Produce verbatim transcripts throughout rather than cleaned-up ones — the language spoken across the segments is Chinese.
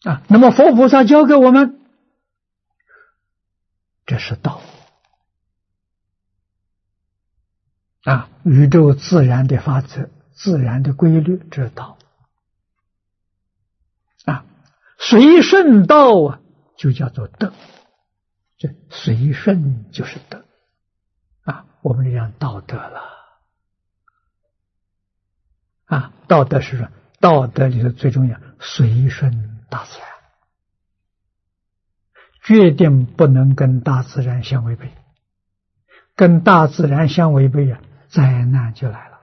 啊。那么佛菩萨教给我们，这是道啊，宇宙自然的法则、自然的规律，这是道啊。随顺道啊，就叫做德。这随顺就是德啊，我们讲道德了啊。道德是说，道德里头最重要，随顺大自然，决定不能跟大自然相违背。跟大自然相违背啊，灾难就来了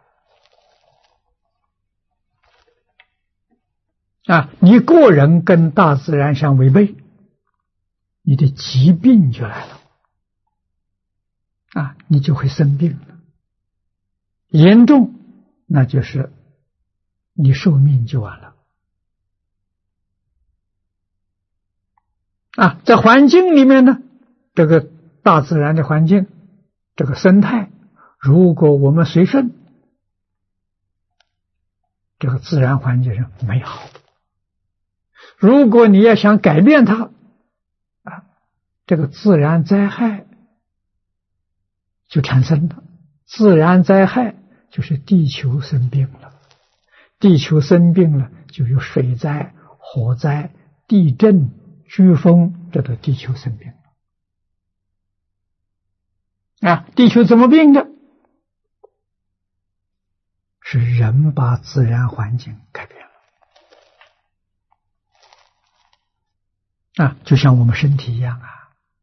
啊！你个人跟大自然相违背，你的疾病就来了啊，你就会生病了，严重那就是你寿命就完了啊。在环境里面呢，这个大自然的环境，这个生态，如果我们随顺，这个自然环境是美好的。如果你要想改变它啊，这个自然灾害就产生了。自然灾害就是地球生病了，地球生病了就有水灾、火灾、地震、飓风，这都地球生病了啊。地球怎么病的？是人把自然环境改变了啊，就像我们身体一样啊。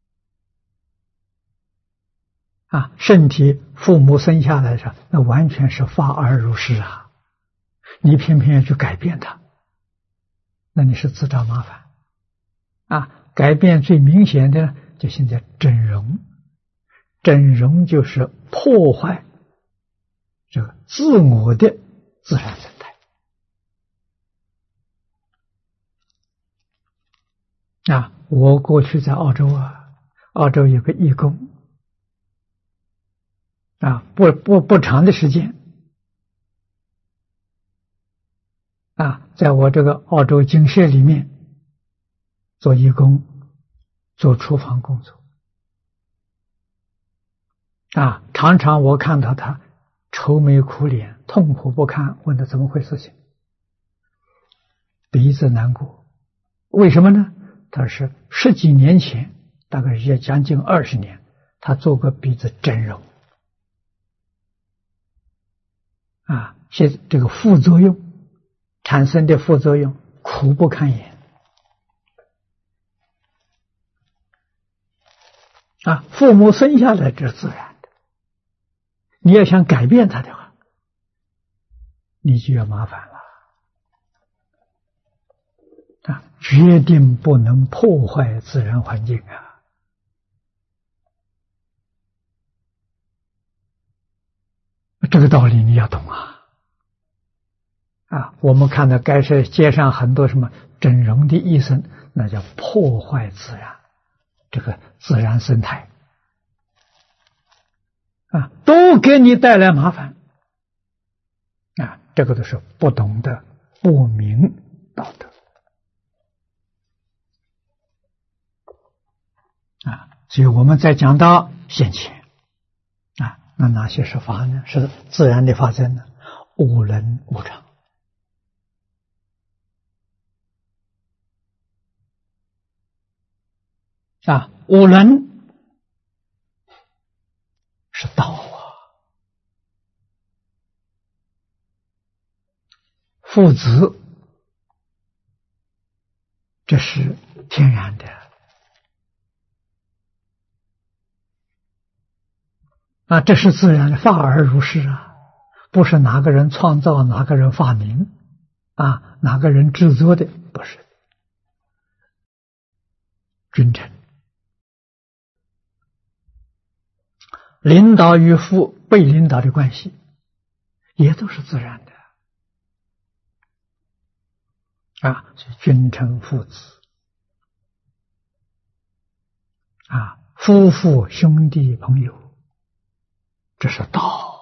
啊，身体父母生下来的时候，那完全是发而如是啊，你偏偏要去改变它，那你是自找麻烦啊。改变最明显的就现在整容，整容就是破坏这个自我的自然生态啊。我过去在澳洲啊，澳洲有个义工啊，不不不长的时间啊，在我这个澳洲精舍里面做义工，做厨房工作啊，常常我看到他愁眉苦脸、痛苦不堪，问他怎么回事情，鼻子难过，为什么呢？他是十几年前，大概也将近二十年，他做过鼻子整容啊，现这个副作用产生的副作用苦不堪言啊。父母生下来这是自然的，你要想改变它的话，你就要麻烦了啊！决定不能破坏自然环境啊！这个道理你要懂啊！啊，我们看到该是街上很多什么整容的医生，那叫破坏自然，这个自然生态啊，都给你带来麻烦啊！这个都是不懂得、不明道德啊。所以我们在讲到现前啊，那哪些是法呢？是自然的法则呢？无能无常啊，无能是道啊，父子这是天然的啊，这是自然的，法而如是啊，不是哪个人创造、哪个人发明啊、哪个人制作的，不是。君臣领导与父被领导的关系，也都是自然的啊，所以君臣父子啊，夫妇兄弟朋友，这是道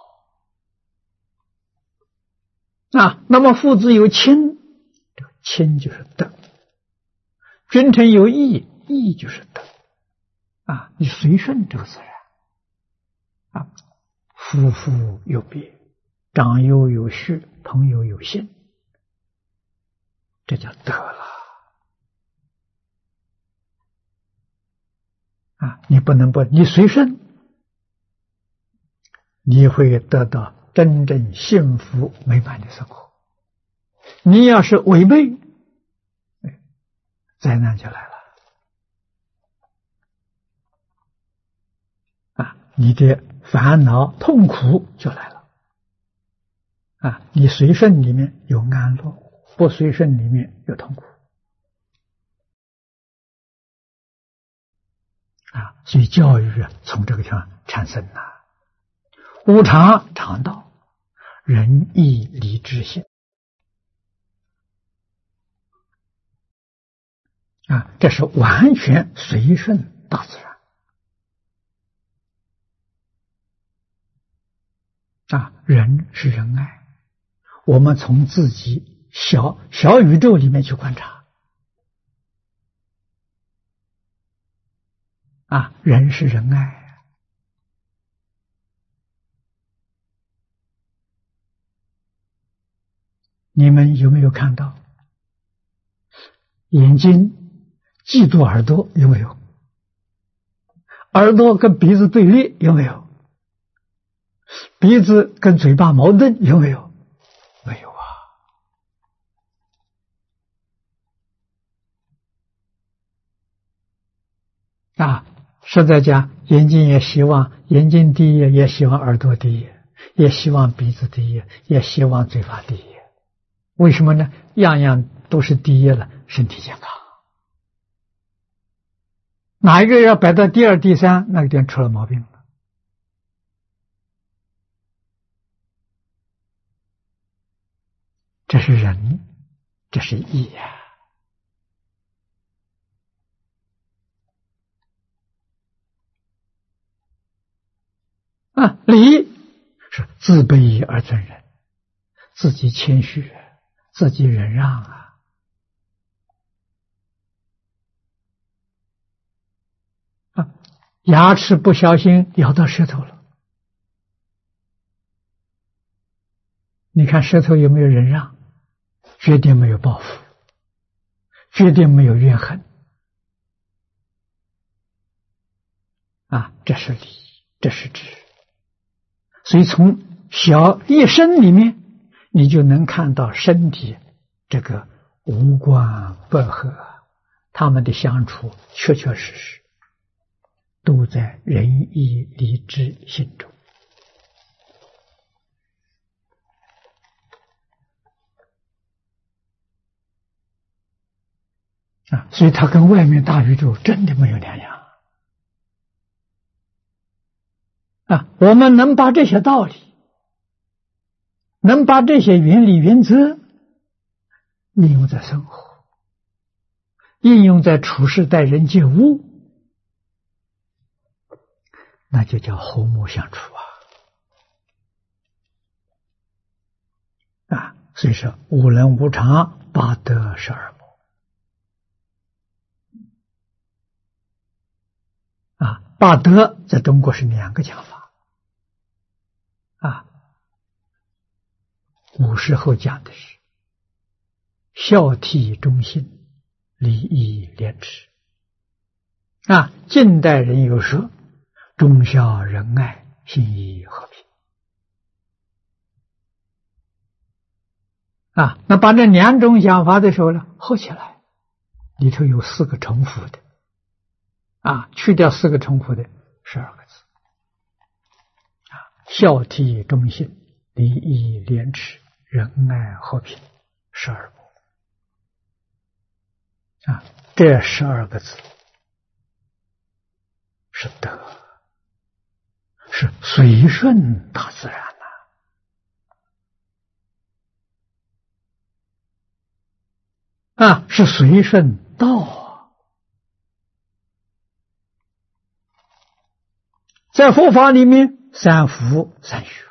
啊。那么父子有亲，这个亲就是德君臣有义，义就是德啊！你随顺这个自然啊，夫妇有别，长幼有序，朋友有信，这叫德了啊！你不能不，你随顺，你会得到真正幸福美满的生活。你要是违背，灾难就来了啊！你的烦恼痛苦就来了啊！你随顺里面有安乐，不随顺里面有痛苦啊！所以教育啊，从这个地方产生呐、啊。无常常道，仁义礼智信啊，这是完全随顺大自然啊。仁是仁爱，我们从自己小小宇宙里面去观察啊，仁是仁爱。你们有没有看到眼睛嫉妒耳朵？有没有？耳朵跟鼻子对立？有没有？鼻子跟嘴巴矛盾？有没有？没有啊！啊，实在讲，眼睛也希望眼睛第一，也希望耳朵第一，也希望鼻子第一，也希望嘴巴第一。为什么呢？样样都是第一了，身体健康。哪一个要摆到第二、第三，那个点出了毛病了。这是仁，这是义呀！啊，礼是自卑而尊人，自己谦虚，自己忍让啊！啊，牙齿不小心咬到舌头了，你看舌头有没有忍让？绝对没有报复，绝对没有怨恨啊！这是礼，这是智。所以从小一生里面，你就能看到身体这个无关不和，他们的相处确确实实都在仁义礼智信中啊，所以它跟外面大宇宙真的没有两样啊！我们能把这些道理，能把这些原理原则应用在生活，应用在处事待人接物，那就叫和睦相处啊！啊，所以说无人无常，八德十二魔啊，八德在中国是两个讲法啊。古时候讲的是孝悌忠信，礼义廉耻啊。近代人有说忠孝仁爱，信义和平啊。那把这两种讲法的时候呢，合起来，里头有四个重复的啊，去掉四个重复的，十二个字啊：孝悌忠信，礼义廉耻，仁爱和平，十二部啊。这十二个字是德，是随顺大自然呐、啊，啊，是随顺道啊。在佛法里面，三福三学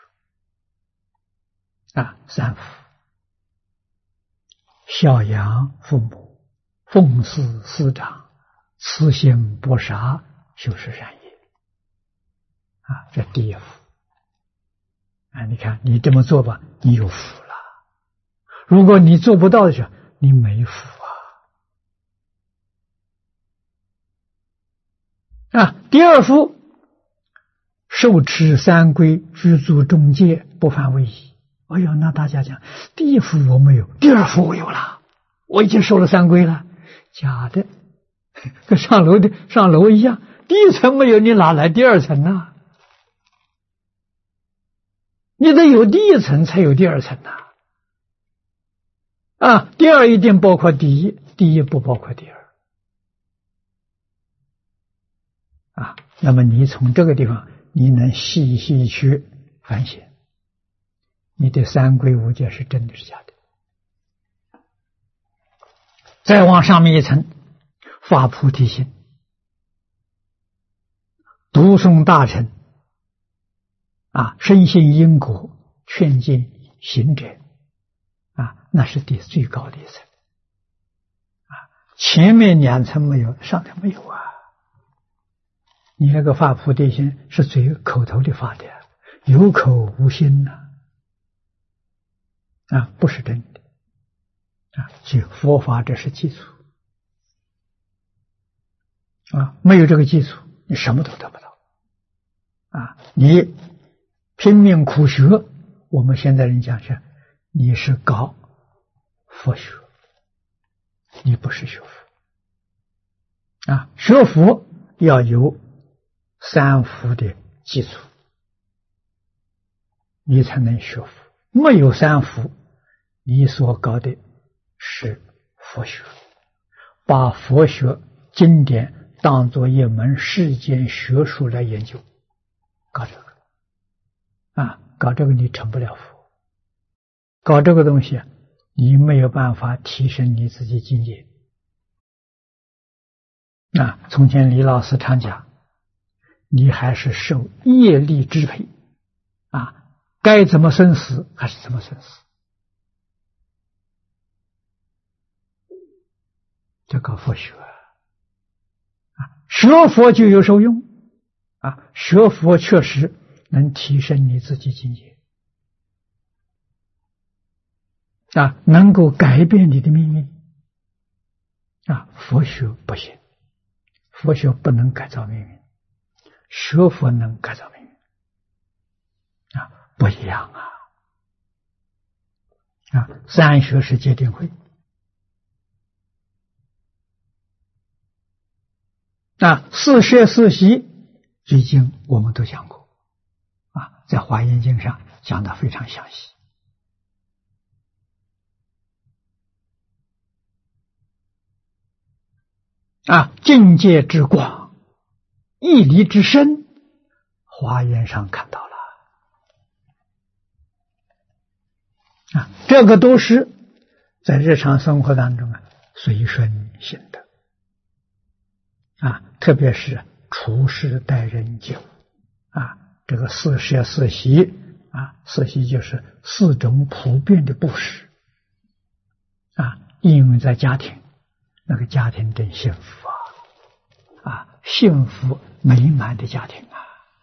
啊，三福：孝养父母， 奉事师长，慈心不杀，就是善业啊！这第一福啊！你看，你这么做吧，你有福了。如果你做不到的时候，你没福啊！啊，第二福，受持三规，具足众戒，不犯威仪。哎呦，那大家讲，第一福我没有，第二福我有了，我已经受了三规了。假的，跟上楼的上楼一样，第一层没有，你哪来第二层呢？你得有第一层才有第二层呐！啊，第二一定包括第一，第一不包括第二。啊，那么你从这个地方，你能细细去反省，你的三规五戒是真的是假的？再往上面一层，发菩提心，读诵大乘，啊，深信因果，劝进行者，啊，那是第最高的一层。啊，前面两层没有，上层没有啊。你那个发菩提心是嘴口头的发的，有口无心呐，啊，不是真的。啊，所以佛法这是基础啊，没有这个基础，你什么都得不到啊！你拼命苦学，我们现在人讲是，你是搞佛学，你不是学佛啊！学佛要有三福的基础，你才能学佛。没有三福，你所搞的是佛学，把佛学经典当作一门世间学术来研究，搞这个啊，搞这个你成不了佛，搞这个东西你没有办法提升你自己境界。啊，从前李老师常讲，你还是受业力支配啊，该怎么生死还是怎么生死。这个佛学啊，学佛就有受用啊，学佛确实能提升你自己境界啊，能够改变你的命运啊。佛学不行，佛学不能改造命运，学佛能改造命运啊，不一样啊啊！三学是戒定慧。啊，四摄四习，最近我们都讲过啊，在《华严经》上讲得非常详细啊，境界之广，义理之深，《华严》上看到了啊，这个都是在日常生活当中啊随顺行的。啊，特别是处事待人接物啊，这个四摄四习啊，四习就是四种普遍的布施啊，应用在家庭，那个家庭真幸福啊啊，幸福美满的家庭啊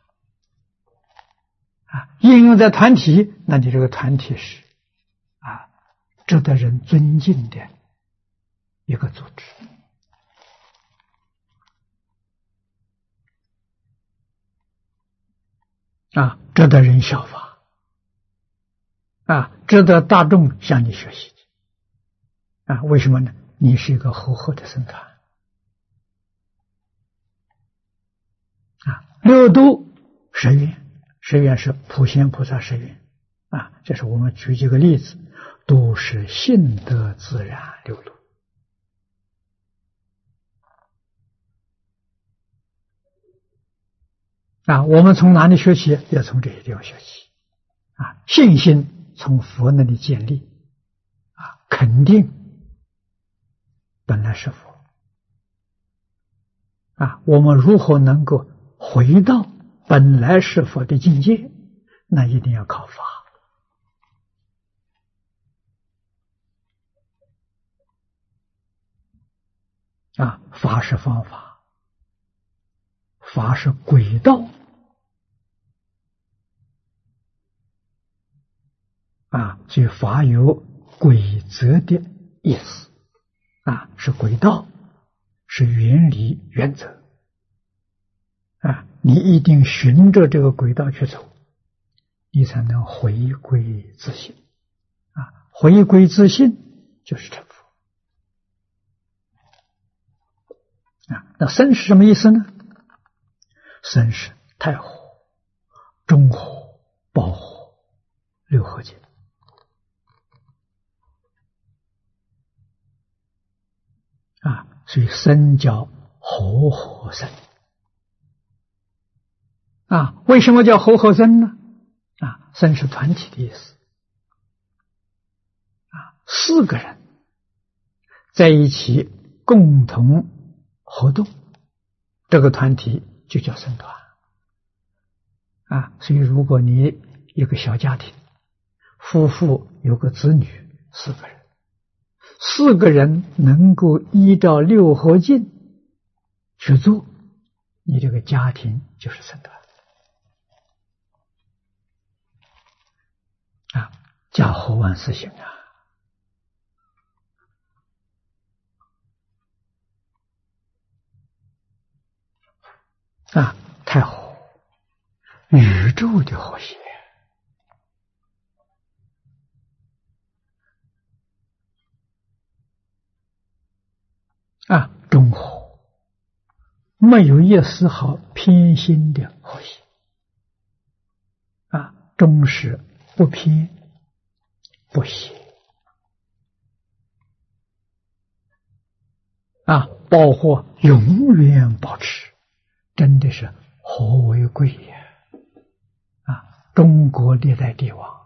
啊，应用在团体，那你这个团体是啊，值得人尊敬的一个组织。啊，值得人效法啊，值得大众向你学习啊！为什么呢？你是一个厚厚的僧团啊。六度十愿，十愿是普贤菩萨十愿啊。这是我们举几个例子，都是性德自然流露啊。我们从哪里学习？要从这些地方学习啊。信心从佛那里建立啊，肯定本来是佛啊。我们如何能够回到本来是佛的境界？那一定要靠法啊，法是方法，法是轨道啊，所以法有规则的意思啊，是轨道，是原理原则啊，你一定循着这个轨道去走，你才能回归自信啊，回归自信就是成佛啊。那生是什么意思呢？生是太火、中火、宝火、六合金啊，所以生叫活火生啊。为什么叫活火生呢？啊，生是团体的意思啊，四个人在一起共同活动，这个团体就叫生团啊。所以如果你一个小家庭，夫妇有个子女，四个人，四个人能够依照六合敬去做，你这个家庭就是生团啊，家和万事兴啊。啊，太和，宇宙的和谐啊，中和，没有一丝毫偏心的和谐啊，中是不偏不邪啊，保护永远保持，真的是和为贵呀！啊，中国历代帝王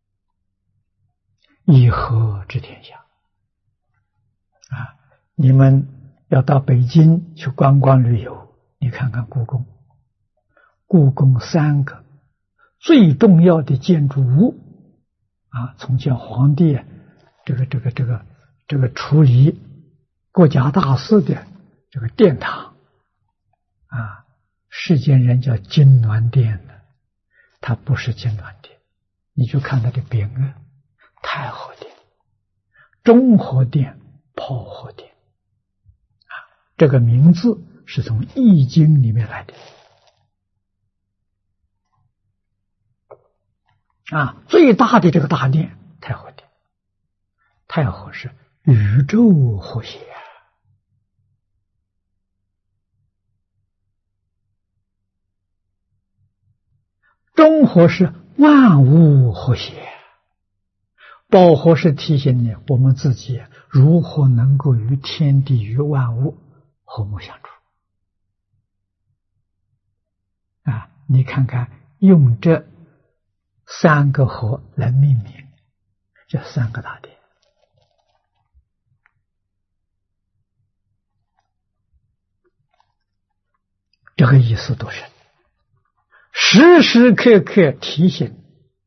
以和治天下啊！你们要到北京去观光旅游，你看看故宫，故宫三个最重要的建筑物啊，从前皇帝这个这个这个这个处理国家大事的这个殿堂啊，世间人叫金銮殿的，它不是金銮殿，你就看它的匾额，太和殿、中和殿、炮和殿啊，这个名字是从《易经》里面来的啊，最大的这个大殿太和殿，太和是宇宙和谐啊，中和是万物和谐，保和是提醒你我们自己如何能够与天地与万物和睦相处啊！你看看，用这三个和来命名，这三个大殿，这个意思多深，时时刻刻提醒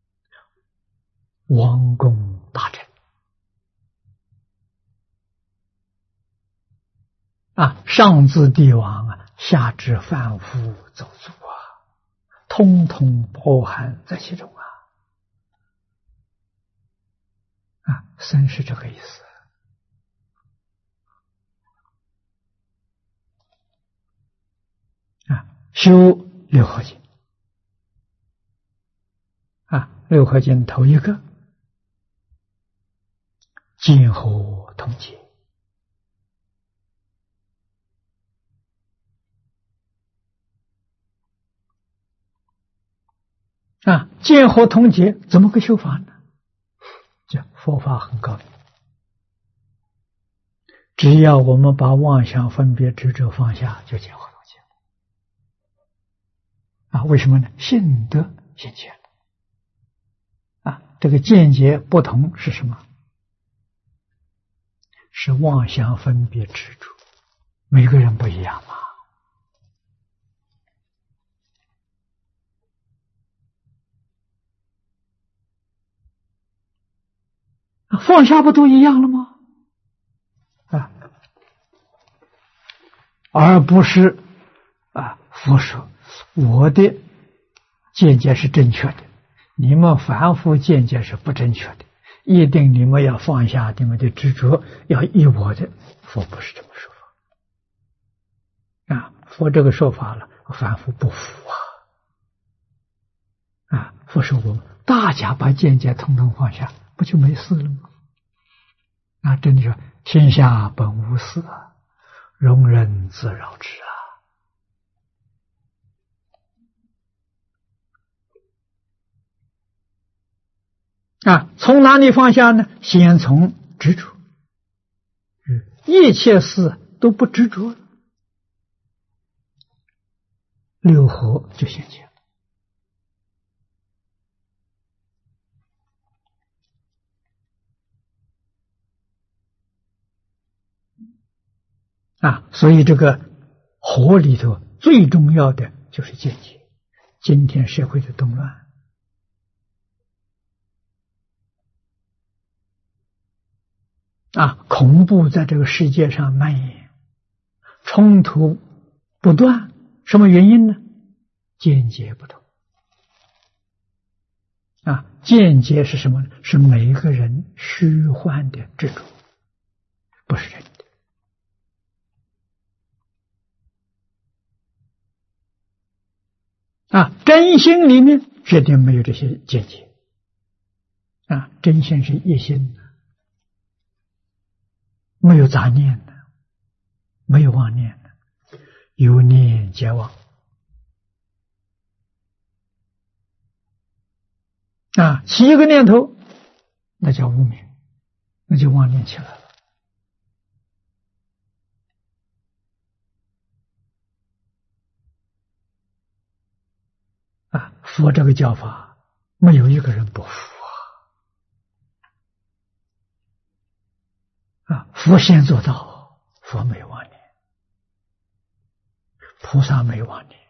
王公大臣啊，上至帝王啊，下至凡夫走卒啊，通通包含在其中啊！啊，生是这个意思啊。修六合敬啊，六合敬头一个见和同解啊，见和同解怎么个修法呢？这佛法很高明，只要我们把妄想分别执着放下，就见和同解啊。为什么呢？性德现前啊，这个见解不同是什么？是妄想分别执着，每个人不一样嘛。放下不都一样了吗？啊， 而不是啊佛说我的见解是正确的，你们凡夫见解是不正确的，一定你们要放下你们的执着，要依我的。佛不是这么说法啊，佛这个说法了，凡夫不服啊啊！佛说我们大家把见解统统放下，不就没事了吗？啊，真的说天下本无事啊，容人自扰之啊！啊，从哪里放下呢？先从执着，一切事都不执着，六合就现前了。啊，所以这个活里头最重要的就是见解。今天社会的动乱啊，恐怖在这个世界上蔓延，冲突不断，什么原因呢？见解不同。啊，见解是什么呢？是每一个人虚幻的执着，不是真的。啊，真心里面绝对没有这些见解。啊，真心是一心的，没有杂念的，没有妄念的，有念皆妄。啊，起一个念头，那叫无明，那就妄念起来了。啊，佛这个教法，没有一个人不服啊！啊，佛先做到，佛没有妄念，菩萨没有妄念。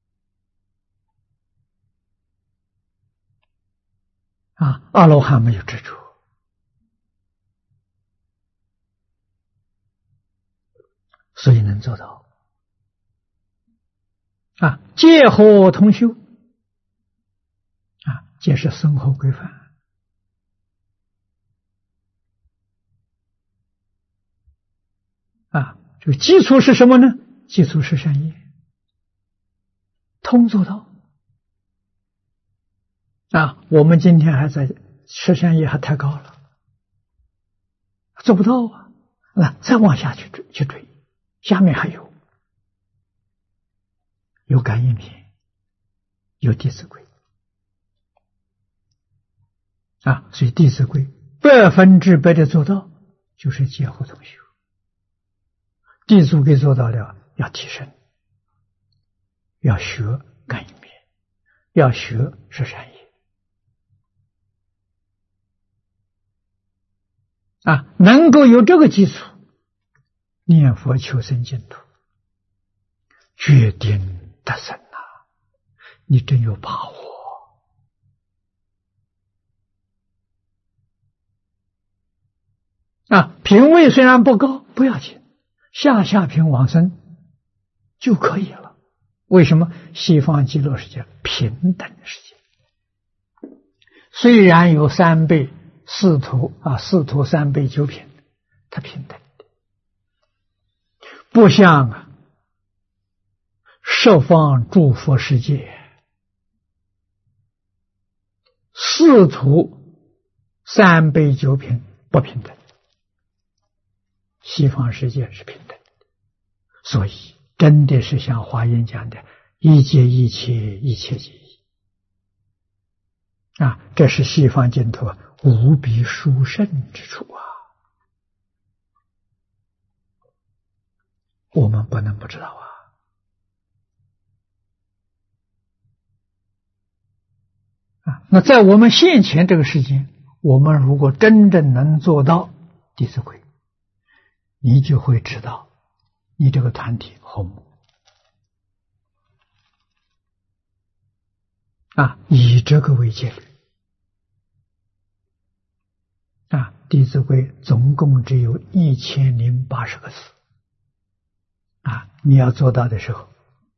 啊，阿罗汉没有执着，所以能做到。啊，戒和同修，啊，戒是生活规范。啊，这个基础是什么呢？基础是善业，通做到。啊，我们今天还在吃善业还太高了，做不到啊！那再往下去追，去追，下面还有有感应篇，有弟子规啊，所以弟子规百分之百的做到，就是戒和同修。弟子规做到了，要提升，要学感应篇，要学十善业。啊，能够有这个基础，念佛求生净土，决定得生啊！你真有把握啊！品位虽然不高，不要紧，下下品往生就可以了。为什么？西方极乐世界平等世界，虽然有三辈四土啊，四土三辈九品，它平等的，不像啊十方诸佛世界，四土三辈九品不平等，西方世界是平等的。所以真的是像华严讲的，一切一切，一切皆一啊，这是西方净土无比殊胜之处啊！我们不能不知道啊！啊，那在我们现前这个世间，我们如果真正能做到弟子规，你就会知道，你这个团体和睦啊，以这个为戒律。啊，弟子规总共只有一千零八十个字， 啊，你要做到的时候，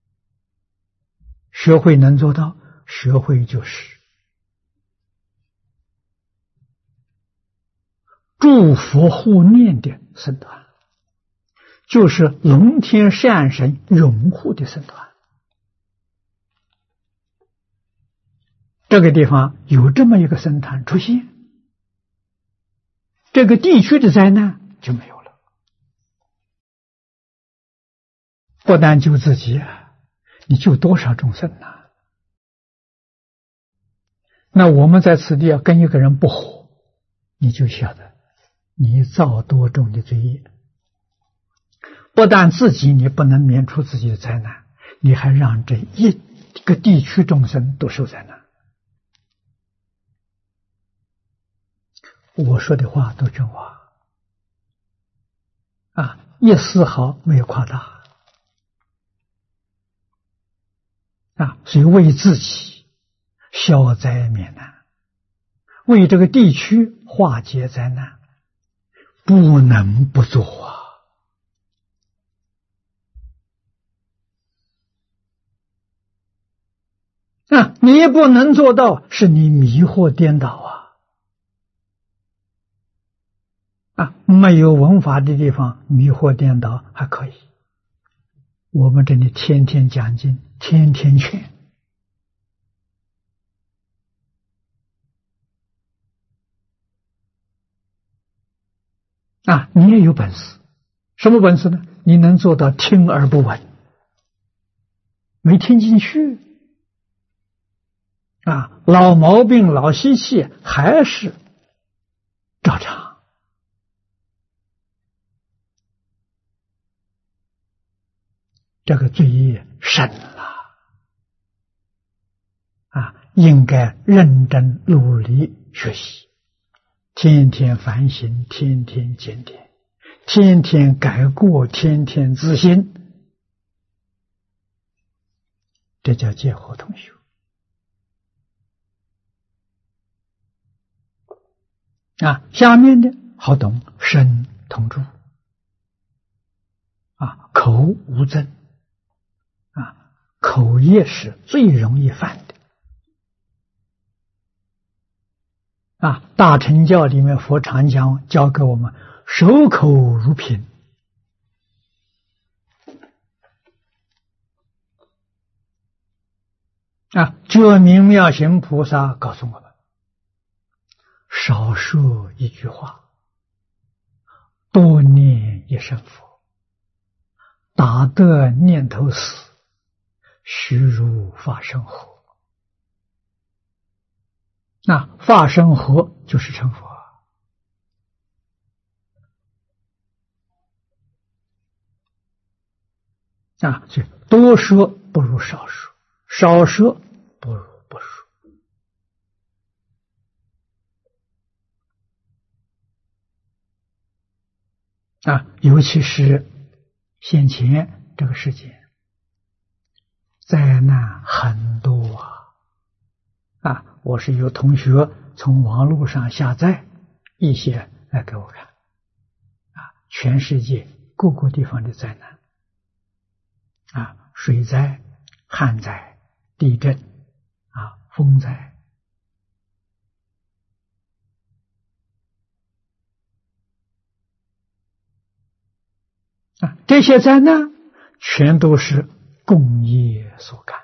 学会能做到，学会就是祝福护念的僧团，就是龙天善神拥护的僧团。这个地方有这么一个僧团出现，这个地区的灾难就没有了。不但救自己啊，你救多少众生呐？那我们在此地要跟一个人不和，你就晓得你造多重的罪业。不但自己你不能免除自己的灾难，你还让这一个地区众生都受灾难。我说的话都真话啊，一丝毫没有夸大啊，所以为自己消灾免难，为这个地区化解灾难，不能不做啊！啊，你不能做到，是你迷惑颠倒啊！啊，没有文法的地方迷惑颠倒还可以，我们这里天天讲经，天天劝。啊，你也有本事，什么本事呢？你能做到听而不闻，没听进去啊，老毛病老习气还是照常。这个罪业深了啊，应该认真努力学习，天天反省，天天检点，天天改过，天天自新，这叫戒火同修啊。下面的好懂，身同住啊，口无争啊，口业是最容易犯的啊。大乘教里面佛常讲教给我们守口如瓶啊。觉明妙行菩萨告诉我们，少说一句话，多念一声佛，打得念头死，须如法身河。那法身河就是成佛啊，所以多说不如少说，少说不如不说啊。尤其是现前这个世界，灾难很多啊啊！我是有同学从网络上下载一些来给我看啊，全世界各个地方的灾难啊，水灾、旱灾、地震啊、风灾啊，这些灾难全都是共业所感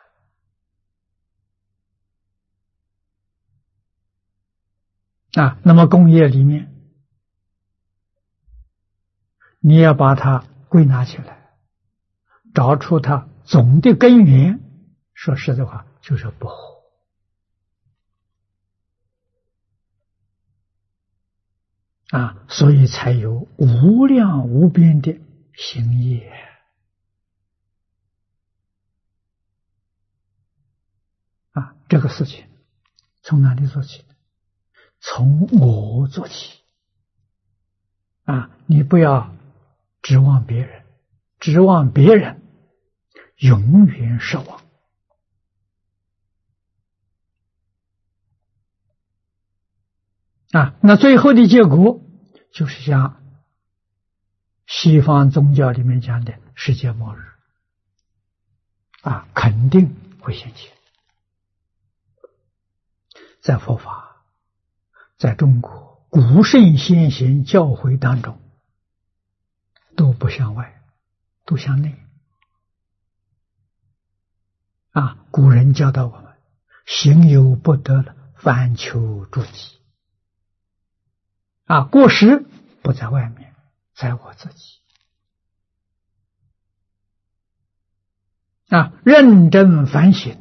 啊。那么共业里面，你要把它归纳起来，找出它总的根源，说实在话就是不和啊，所以才有无量无边的行业啊。这个事情从哪里做起的？从我做起啊！你不要指望别人，指望别人永远失望啊。那最后的结果就是像西方宗教里面讲的世界末日啊，肯定会现前。在佛法，在中国古圣先贤教诲当中，都不向外，都向内。啊，古人教导我们：行有不得，反求诸己。啊，过失不在外面，在我自己。啊，认真反省。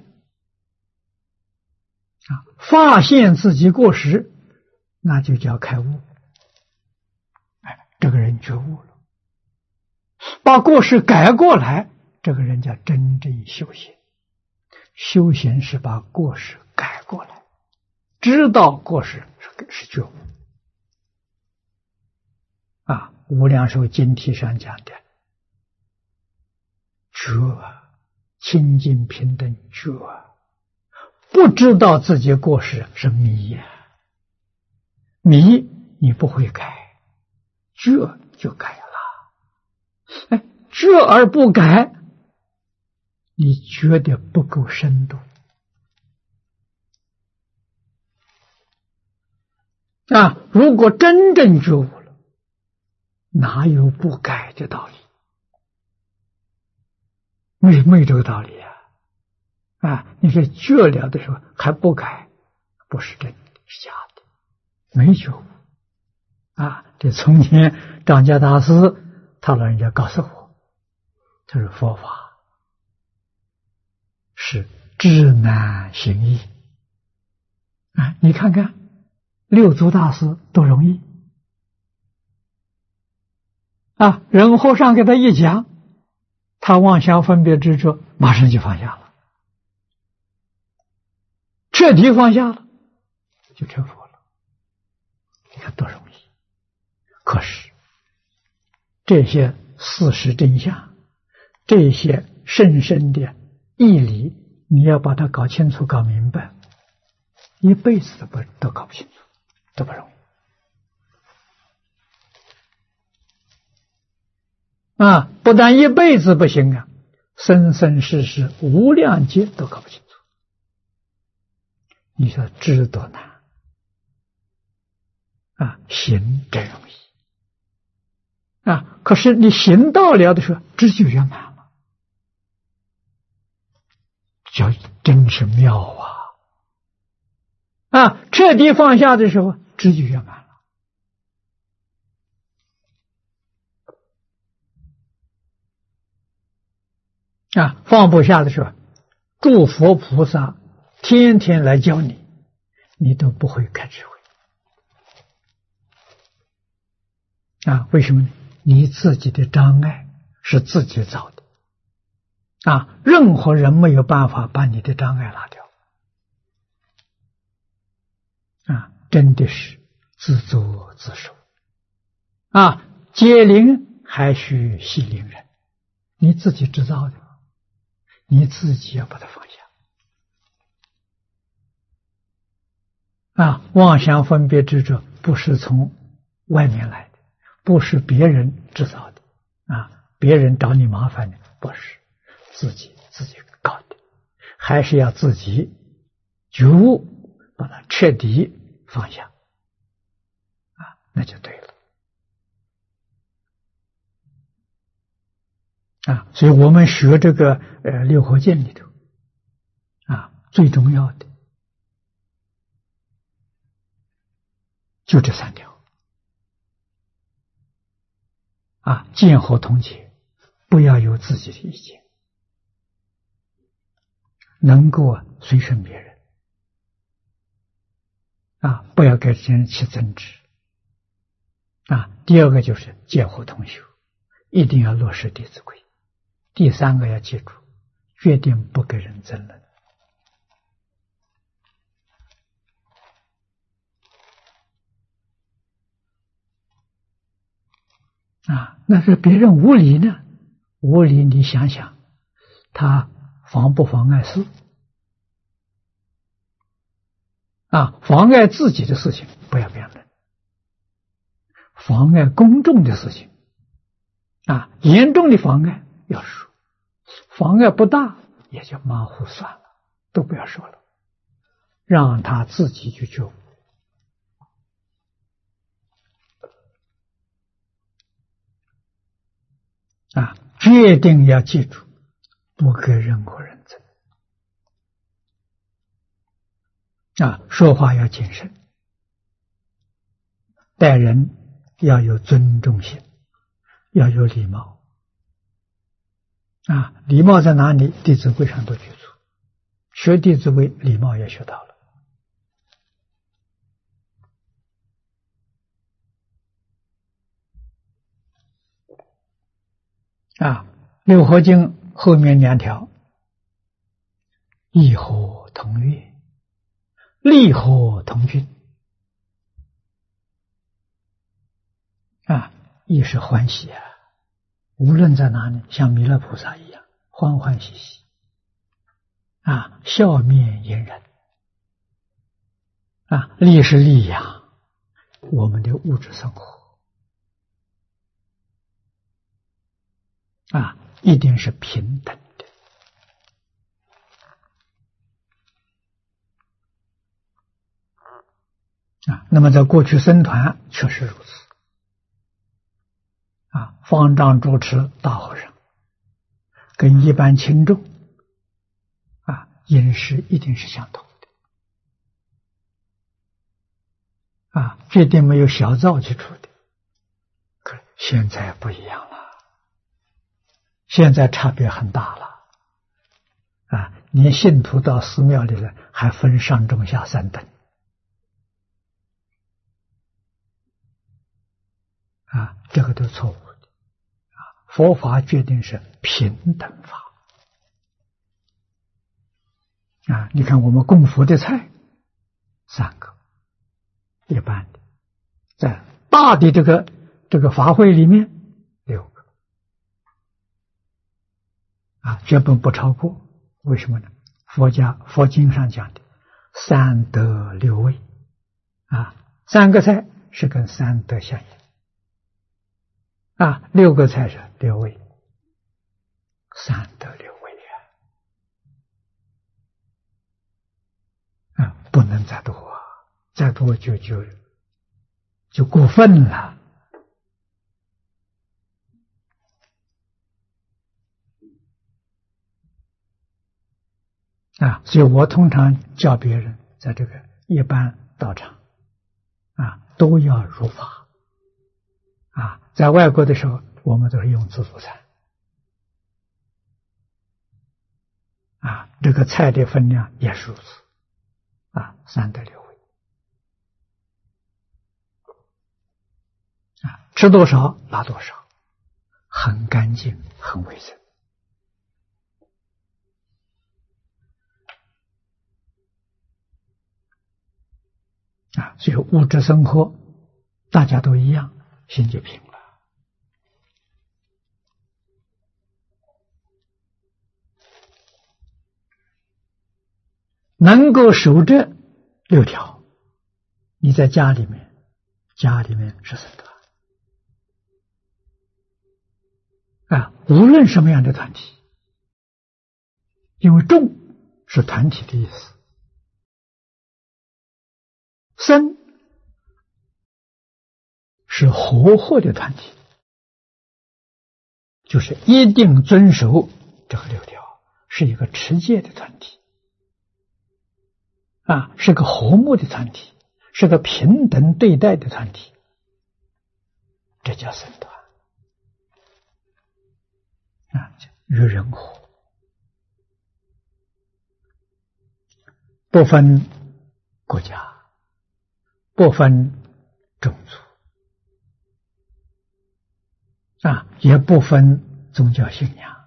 啊，发现自己过失，那就叫开悟。哎，这个人觉悟了，把过失改过来，这个人叫真正修行。修行是把过失改过来，知道过失是是觉悟。啊，无量寿经题上讲的觉，清净平等觉，不知道自己过失是迷呀、啊，迷你不会改，觉就改了。哎，觉而不改，你觉得不够深度啊！如果真正觉悟了，哪有不改的道理？没没这个道理啊！啊，你说觉了的时候还不改，不是真的，是假的，没觉悟啊！这从前张家大师他老人家告诉我，他说佛法是知难行易啊！你看看六祖大师多容易啊！忍和尚给他一讲，他妄想分别执着马上就放下了，彻底放下了，就成佛了。你看多容易！可是这些事实真相，这些深深的义理，你要把它搞清楚搞明白，一辈子都不都搞不清楚，都不容易啊！不但一辈子不行啊，生生世世无量劫都搞不清楚。你说知多难啊，行真容易啊！可是你行到了的时候，知就圆满了，叫真是妙啊！啊，彻底放下的时候，知就圆满了。啊，放不下的时候，诸佛菩萨天天来教你，你都不会开智慧。啊，为什么呢？你自己的障碍是自己造的。啊，任何人没有办法把你的障碍拿掉。啊，真的是自作自受。啊，解铃还须系铃人，你自己制造的，你自己要把它放下。啊，妄想分别执着不是从外面来的，不是别人制造的，啊，别人找你麻烦的，不是自己自己搞的，还是要自己觉悟，把它彻底放下，啊，那就对了。啊，所以我们学这个呃六合敬里头，啊，最重要的就这三条。啊，见和同解，不要有自己的意见，能够随顺别人，啊，不要跟别人起争执。啊，第二个就是见和同修，一定要落实《弟子规》。第三个要记住，决定不跟人争论。啊，那是别人无理呢？无理，你想想，他妨不妨碍事？啊，妨碍自己的事情不要辩论，妨碍公众的事情啊，严重的妨碍要说，妨碍不大也就马虎算了，都不要说了，让他自己去觉悟。啊，决定要记住，不给任何人争。啊，说话要谨慎，待人要有尊重心，要有礼貌。啊，礼貌在哪里？《弟子规》上都记住，学《弟子规》，礼貌也学到了。啊，六合经后面两条，义和同乐，利和同均。啊，亦是欢喜啊！无论在哪里，像弥勒菩萨一样，欢欢喜喜，啊，笑面迎人，啊，利是利养我们的物质生活。啊，一定是平等的。啊，那么在过去僧团确实如此。啊，方丈主持大和尚跟一般轻重啊饮食一定是相同的。啊，绝对没有小灶去出的。可现在不一样了。现在差别很大了，啊，连信徒到寺庙里来还分上中下三等，啊，这个都错误的，啊，佛法决定是平等法，啊，你看我们供佛的菜三个，一般的，在大的这个这个法会里面六个。啊，绝本不超过，为什么呢？佛家佛经上讲的三德六味，啊，三个菜是跟三德相应，啊，六个菜是六味，三德六味啊，啊，不能再多啊，再多就就就过分了。啊，所以我通常教别人，在这个一般道场，啊，都要如法。啊，在外国的时候，我们都是用自助餐。啊，这个菜的分量也是如此。啊，三德六味。啊，吃多少拿多少，很干净，很卫生。啊，所以物质生活大家都一样，心就平了。能够守这六条，你在家里面，家里面是僧团啊，无论什么样的团体，因为众是团体的意思。僧是活泼的团体，就是一定遵守这个六条，是一个持戒的团体，啊，是个和睦的团体，是个平等对待的团体，这叫僧团啊，与人和，不分国家。不分种族啊，也不分宗教信仰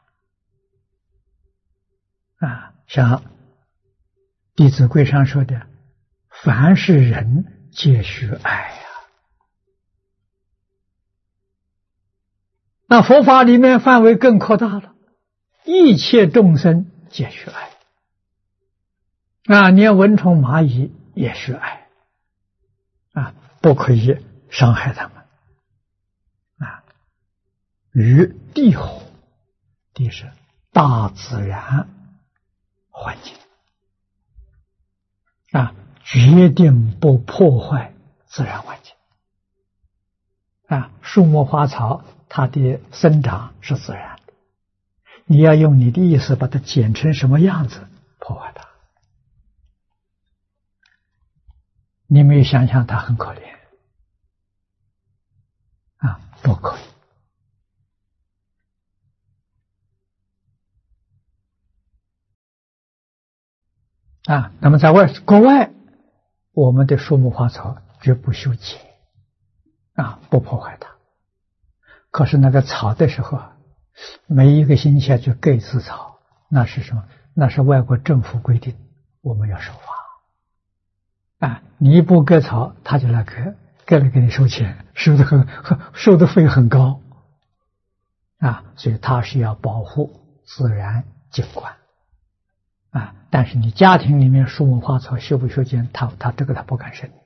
啊，像《弟子规》上说的，凡是人皆须爱呀。那佛法里面范围更扩大了，一切众生皆须爱啊，连蚊虫蚂蚁也须爱。啊，不可以伤害他们啊！ 与地合，地是大自然环境啊，决定不破坏自然环境啊。树木花草它的生长是自然的，你要用你的意识把它剪成什么样子，破坏它。你没有想象它很可怜啊，不可以啊。那么在外国外，我们的树木花草绝不修剪啊，不破坏它。可是那个草的时候啊，每一个星期就割一次草，那是什么？那是外国政府规定，我们要守法啊。你不割草，他就来割，割了给你收钱，收的很很收的费很高啊。所以他是要保护自然景观啊。但是你家庭里面树木花草修不修剪，他他这个他不敢申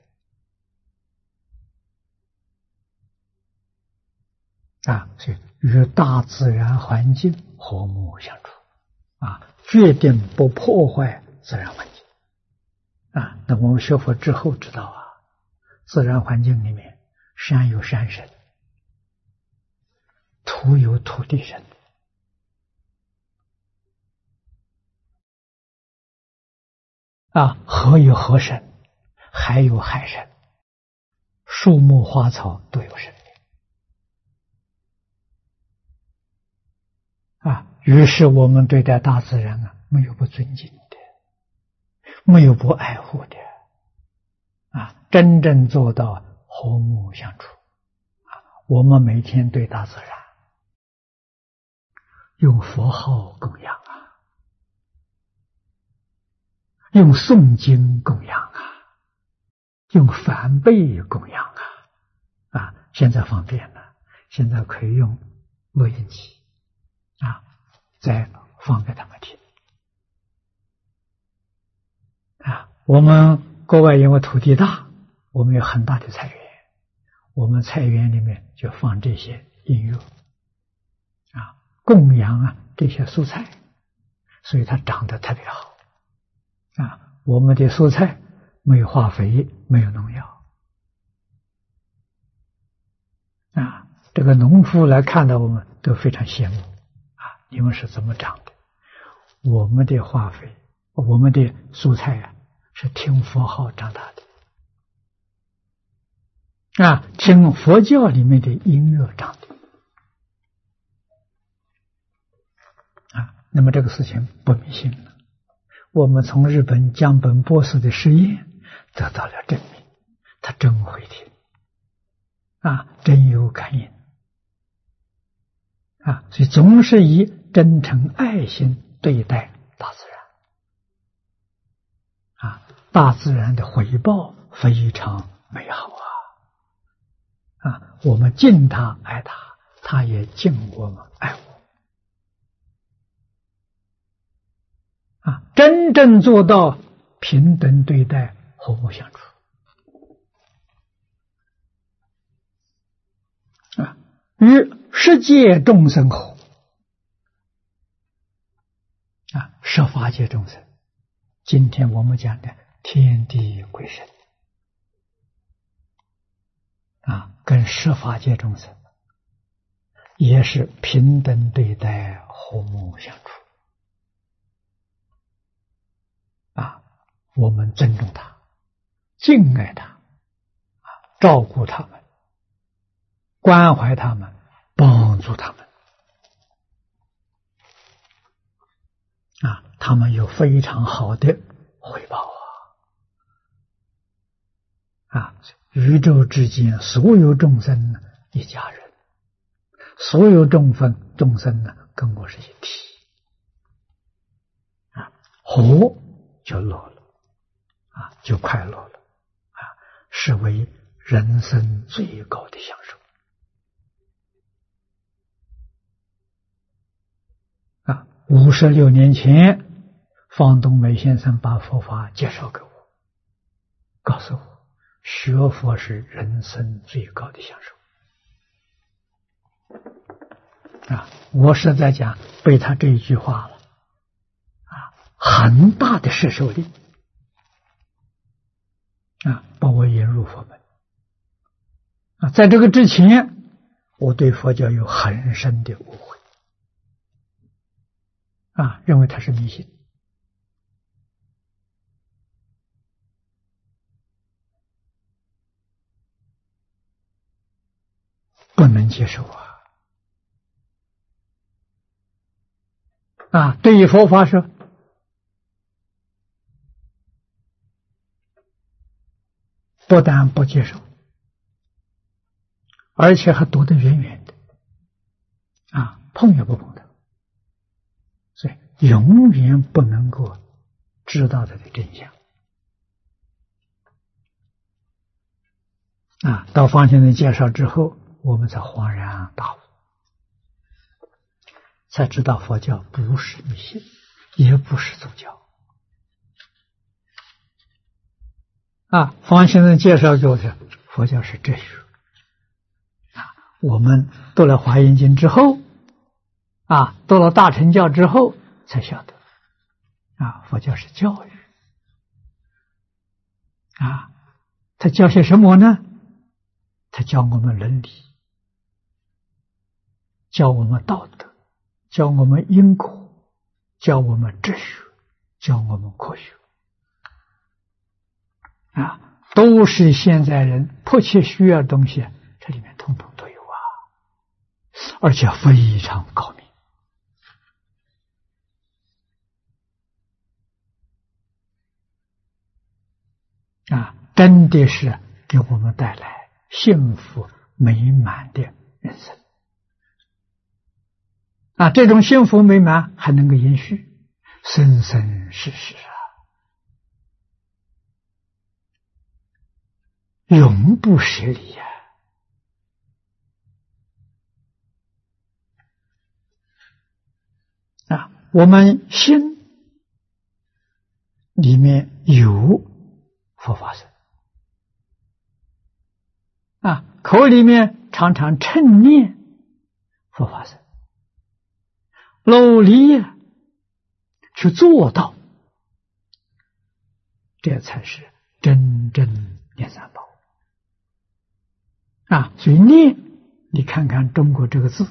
啊。所以与大自然环境和睦相处啊，决定不破坏自然环境啊。那我们学佛之后知道啊，自然环境里面山有山神，土有土地神啊，河有河神，海有海神，树木花草都有生命啊。于是我们对待大自然啊，没有不尊敬的，没有不爱护的啊，真正做到和睦相处啊。我们每天对大自然用佛号供养啊，用诵经供养啊，用梵呗供养啊啊。现在方便了，现在可以用录音机啊，再放给他们听啊。我们国外因为土地大，我们有很大的菜园，我们菜园里面就放这些音乐啊，供养啊这些蔬菜，所以它长得特别好啊。我们的蔬菜没有化肥，没有农药啊。这个农夫来看到我们都非常羡慕啊，你们是怎么长的？我们的化肥，我们的蔬菜啊，是听佛号长大的啊，听佛教里面的音乐长的啊。那么这个事情不迷信了，我们从日本江本博士的实验得到了证明，他真会听啊，真有感应啊。所以总是以真诚爱心对待大自然啊，大自然的回报非常美好啊啊。我们敬他爱他，他也敬我们爱我啊，真正做到平等对待，和睦相处啊，与世界众生和啊，十法界众生，今天我们讲的天地鬼神啊，跟十法界众生也是平等对待，和睦相处啊。我们尊重他，敬爱他啊，照顾他们，关怀他们，帮助他们啊，他们有非常好的回报啊！啊，宇宙之间所有众生呢，一家人，所有众生众生呢，跟我是一体啊，和就乐了啊，就快乐了啊，是为人生最高的享受啊。五十六年前，方东美先生把佛法介绍给我，告诉我学佛是人生最高的享受啊，我是在讲被他这一句话了啊，很大的摄受力啊，把我引入佛门啊。在这个之前，我对佛教有很深的误会啊，认为它是迷信。不能接受啊！啊，对于佛法说，不但不接受，而且还躲得远远的，啊，碰也不碰的，所以永远不能够知道它的真相。啊，到方先生介绍之后，我们才恍然大悟，才知道佛教不是迷信，也不是宗教。啊，方先生介绍给我的佛教是哲学。啊，我们读了《华严经》之后，啊，读了大乘教之后，才晓得，啊，佛教是教育。啊，他教些什么呢？他教我们伦理，教我们道德，教我们因果，教我们哲学，教我们科学，啊，都是现在人迫切需要的东西，这里面统统都有啊，而且非常高明。啊，真的是给我们带来幸福美满的人生。啊，这种幸福美满还能够延续生生世世啊，永不舍离呀！啊，我们心里面有佛法僧啊，口里面常常称念佛法僧，努力去做到，这才是真正念三宝啊！所以念，你看看中国这个字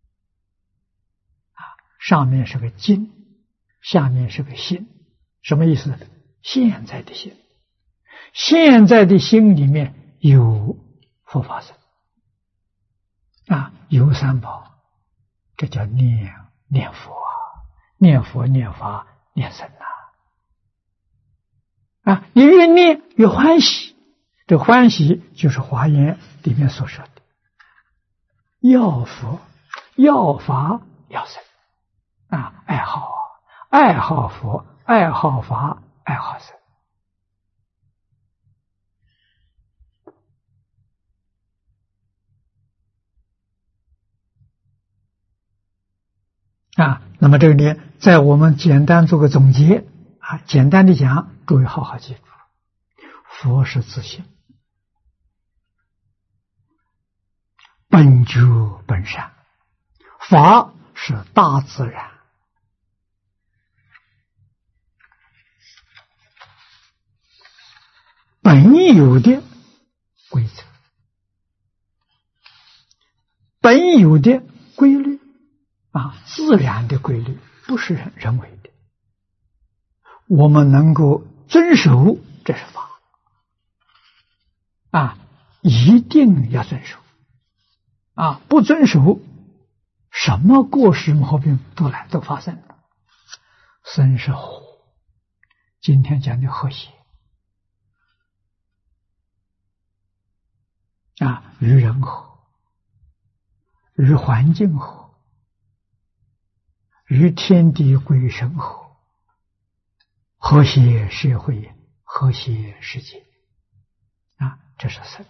啊，上面是个金，下面是个心，什么意思？现在的心，现在的心里面有佛法僧啊，有三宝，这叫念念佛啊，念佛念法念僧啊！啊，你越念越欢喜，这欢喜就是华严里面所说的要佛、要法、要僧啊，爱好啊，爱好佛、爱好法、爱好僧。啊，那么这个呢，在我们简单做个总结啊，简单的讲，诸位好好记住，佛是自性，本觉本善，法是大自然，本有的规则，本有的规律。啊，自然的规律，不是人人为的，我们能够遵守，这是法啊，一定要遵守啊，不遵守，什么过失毛病都来都发生了。生是火，今天讲的和谐啊，与人和，与环境和，与天地鬼神和，和谐社会，和谐世界啊，这是生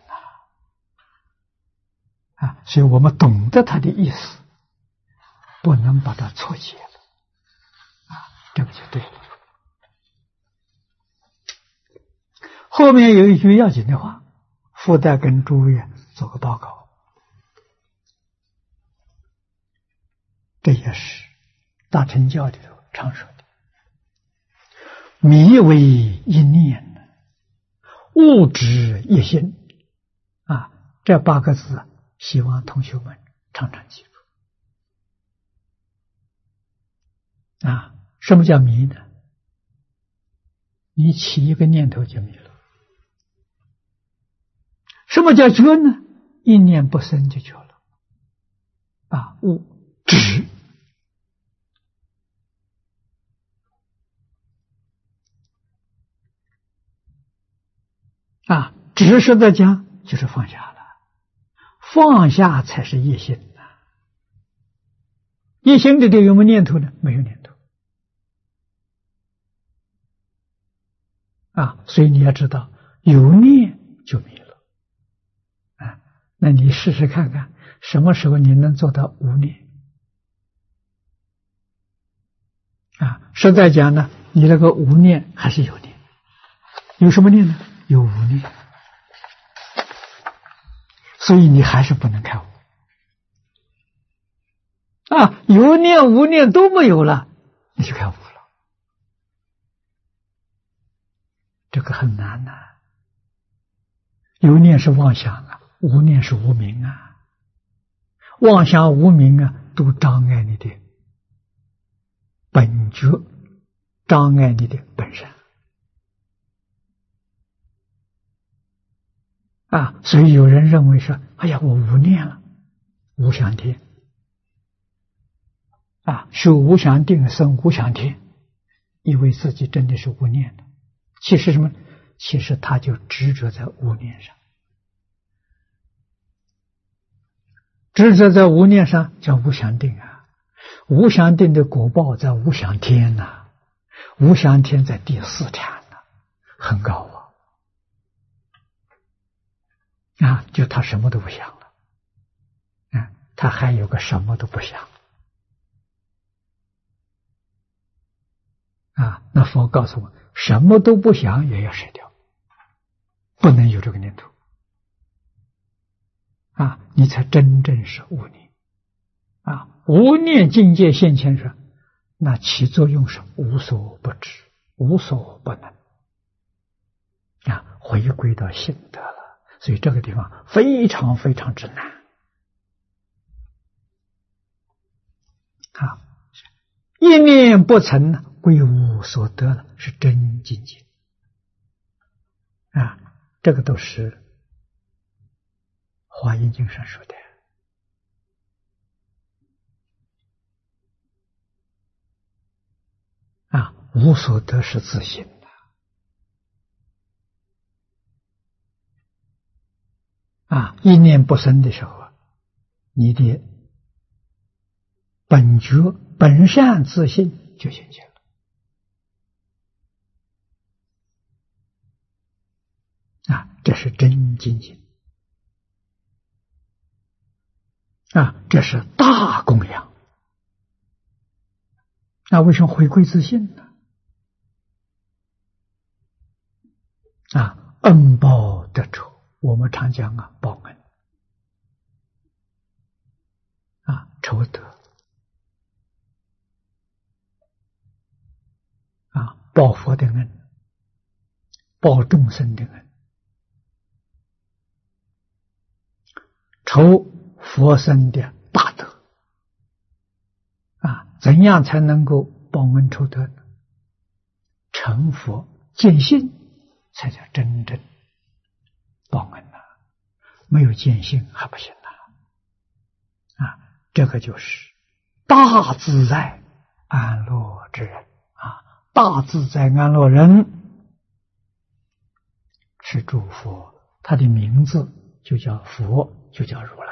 啊！啊，所以我们懂得它的意思，不能把它错解了啊，这个就对了。后面有一句要紧的话，附带跟诸位做个报告。 这也是大乘教里头常说的。迷为一念，悟之一心。啊，这八个字，希望同学们常常记住。啊，什么叫迷呢？你起一个念头就迷了。什么叫觉呢？一念不生就觉了。啊，悟止。啊，止是在讲，就是放下了，放下才是一心呐。一心里头有没有念头呢？没有念头。啊，所以你要知道，有念就迷了。啊，那你试试看看，什么时候你能做到无念？啊，实在讲呢，你那个无念还是有念。有什么念呢？有无念。所以你还是不能开悟。啊，有念无念都没有了，你就开悟了。这个很难呐、啊。有念是妄想啊，无念是无明啊。妄想无明啊，都障碍你的本觉，障碍你的本身。啊，所以有人认为说，哎呀，我无念了，无想天。啊，修无想定生无想天，以为自己真的是无念的。其实什么？其实他就执着在无念上，执着在无念上叫无想定啊。无想定的果报在无想天呐、啊，无想天在第四禅呐、啊，很高啊。啊，就他什么都不想了，啊，他还有个什么都不想。啊，那佛告诉我，什么都不想也要舍掉，不能有这个念头。啊，你才真正是无念。啊，无念境界现前时，那起作用是无所不知，无所不能。啊，回归到性德了。所以这个地方非常非常之难。好，一念不成，归无所得了，是真境界。啊，这个都是《华严经》上说的。啊，无所得是自性的。啊，一念不生的时候啊，你的本觉本善自性就现前了。啊，这是真境界。啊，这是大供养。那为什么回归自性呢？啊，恩报得酬，我们常讲啊，报恩。啊，酬德。啊，报佛的恩，报众生的恩，酬佛身的大德。啊，怎样才能够报恩酬德呢？成佛见性才叫真正报恩呐、啊，没有见性还不行呐、啊。啊，这个就是大自在安乐之人啊，大自在安乐人是诸佛，他的名字就叫佛，就叫如来。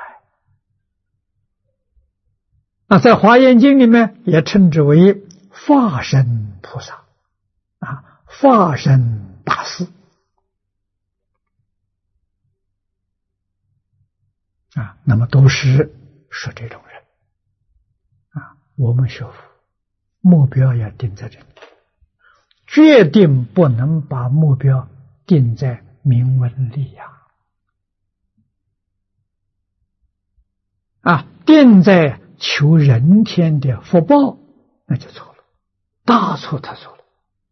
那在华严经里面也称之为法身菩萨啊，法身大士啊，那么都是说这种人啊。我们学佛目标要定在这里，决定不能把目标定在名闻利养啊，定在求人天的福报，那就错了，大错特错了。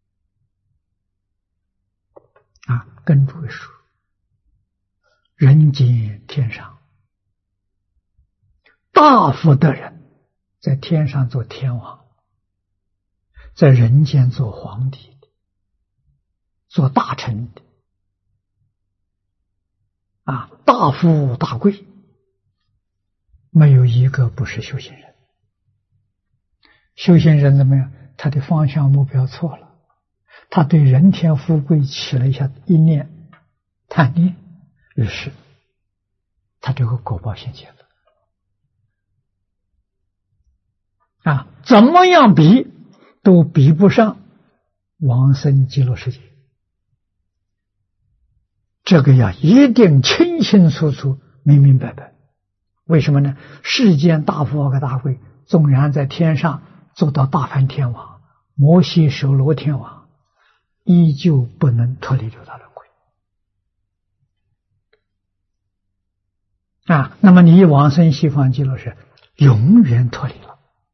啊，跟诸位说，人间天上大福的人，在天上做天王，在人间做皇帝的，做大臣的，啊，大富大贵，没有一个不是修行人。修行人怎么样？他的方向目标错了，他对人天富贵起了一下一念贪念，于是他这个果报现前了。啊，怎么样比都比不上往生极乐世界。这个要一定清清楚楚、明明白白。为什么呢？世间大富和大贵，纵然在天上做到大梵天王、摩西首罗天王，依旧不能脱离六道轮回。啊，那么你往生西方极乐世界，永远脱离了。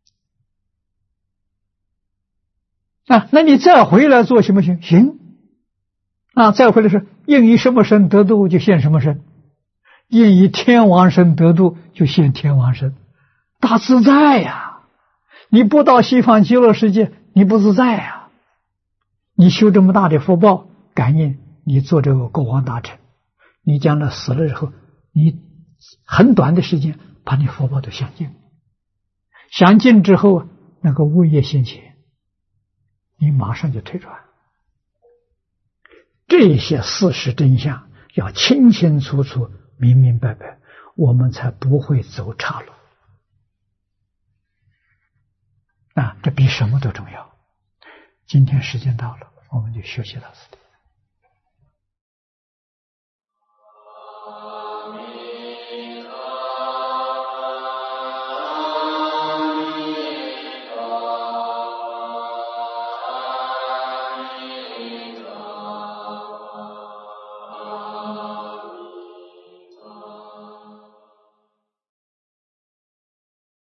啊，那你再回来做行不行？行。啊，再回来是应以什么身得度就现什么身，应以天王身得度就现天王身，大自在呀！你不到西方极乐世界，你不自在呀！你修这么大的福报，感应你做这个国王大臣，你将来死了之后，你很短的时间把你福报都享尽，享尽之后，那个物业现前，你马上就退转。这些事实真相要清清楚楚、明明白白，我们才不会走岔路。啊，这比什么都重要。今天时间到了，我们就学习到此地。